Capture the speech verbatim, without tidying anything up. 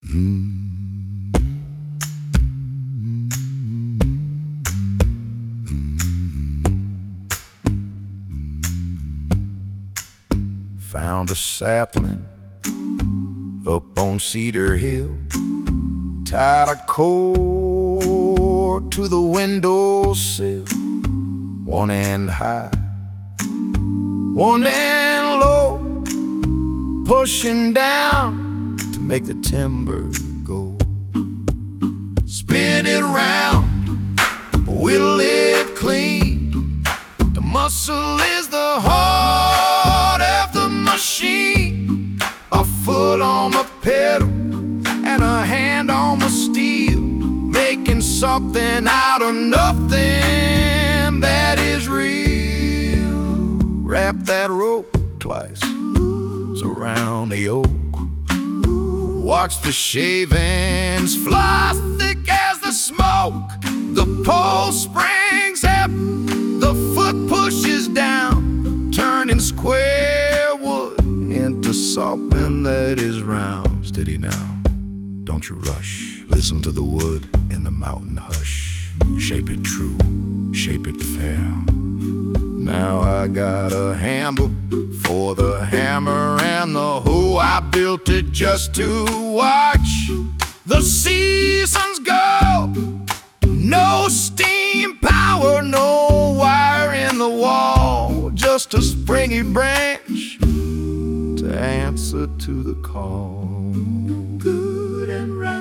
Found a sapling up on Cedar Hill, tied a cord to the windowsill, one end high, one end low, pushing down to make the timber go. Spin it round, whittle it clean. The muscle is the heart of the machine. A foot on the pedal and a hand on the steel, making something out of nothing that is real. Wrap that rope twice around the oak. Watch the shavings fly thick as the smoke. The pole springs up, the foot pushes down, turning square wood into something that is round. Steady now, don't you rush. Listen to the wood in the mountain hush. Shape it true, shape it fair. Now I got a handle for the hammer and the hoe. I built it just to watch the seasons go. No steam power, no wire in the wall, just a springy branch to answer to the call. Good and right.